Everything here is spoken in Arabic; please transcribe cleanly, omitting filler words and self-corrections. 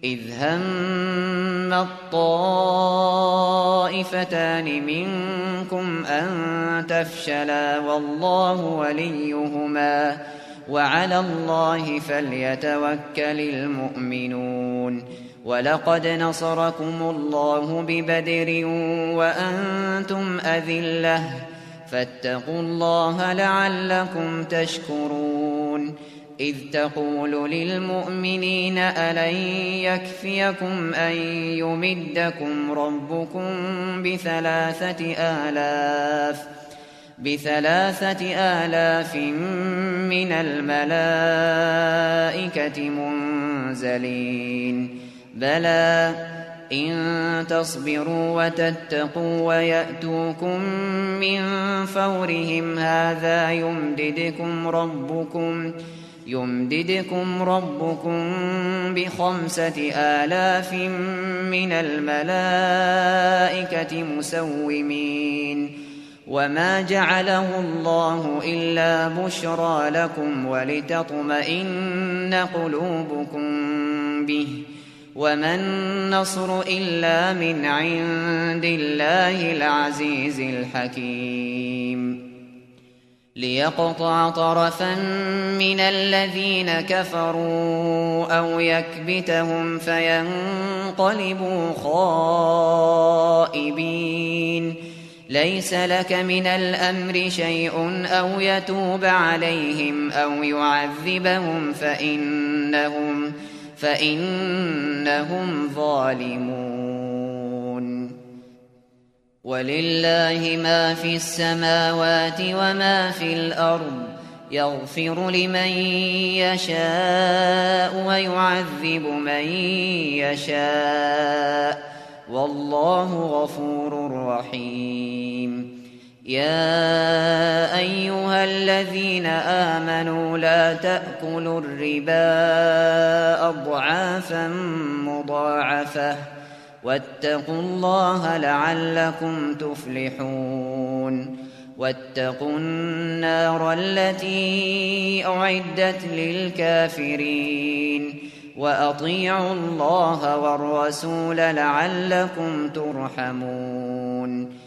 إذ هم الطائفتان منكم أن تفشلا والله وليهما وعلى الله فليتوكل المؤمنون ولقد نصركم الله ببدر وأنتم أذلة فاتقوا الله لعلكم تشكرون إذ تقول للمؤمنين ألن يكفيكم أن يمدكم ربكم بثلاثة آلاف من الملائكة منزلين بلى إن تصبروا وتتقوا ويأتوكم من فورهم هذا يمددكم ربكم ب5,000 من الملائكة مسومين وما جعله الله إلا بشرى لكم ولتطمئن قلوبكم به وما النصر إلا من عند الله العزيز الحكيم ليقطع طرفا من الذين كفروا أو يكبتهم فينقلبوا خائبين ليس لك من الأمر شيء أو يتوب عليهم أو يعذبهم فإنهم ظالمون ولله ما في السماوات وما في الأرض يغفر لمن يشاء ويعذب من يشاء والله غفور رحيم يا أيها الذين آمنوا لا تأكلوا الربا أضعافا مضاعفة واتقوا الله لعلكم تفلحون واتقوا النار التي أعدت للكافرين وأطيعوا الله والرسول لعلكم ترحمون